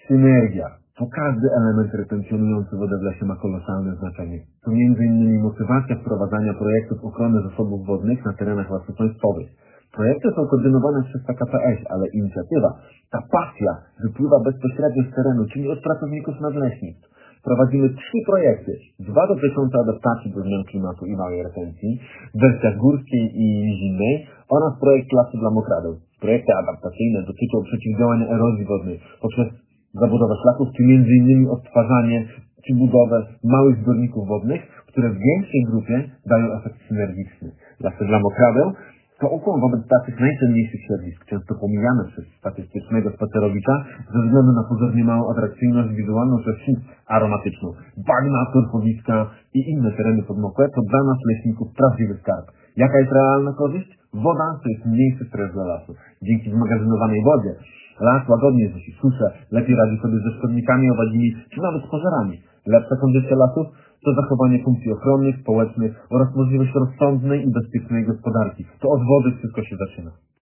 Synergia. To każdy element retencjonujący wodę w lesie ma kolosalne znaczenie. To m.in. motywacja wprowadzania projektów ochrony zasobów wodnych na terenach lasów państwowych. Projekty są koordynowane przez KPS, ale inicjatywa, ta pasja wypływa bezpośrednio z terenu, czyli od pracowników nadleśnictw. Prowadzimy 3 projekty, 2 dotyczące adaptacji do zmian klimatu i małej retencji, w wersjach górskiej i nizinnej oraz projekt Lasy dla mokradeł. Projekty adaptacyjne dotyczą przeciwdziałania erozji wodnej poprzez zabudowę szlaków, czy m.in. odtwarzanie czy budowę małych zbiorników wodnych, które w większej grupie dają efekt synergiczny. Lasy dla mokradeł to ukłon wobec takich najcenniejszych środowisk, często pomijane przez statystycznego spacerowicza ze względu na pozornie małą atrakcyjność wizualną czy aromatyczną. Bagna, torfowiska i inne tereny podmokłe to dla nas leśników prawdziwy skarb. Jaka jest realna korzyść? Woda to jest mniejszy stres dla lasu. Dzięki zmagazynowanej wodzie las łagodnie znosi suszę, lepiej radzi sobie ze szkodnikami, owadzimi czy nawet z pożarami. Lepsza kondycja lasów to zachowanie funkcji ochronnych, społecznych oraz możliwość rozsądnej i bezpiecznej gospodarki. To od wody wszystko się zaczyna.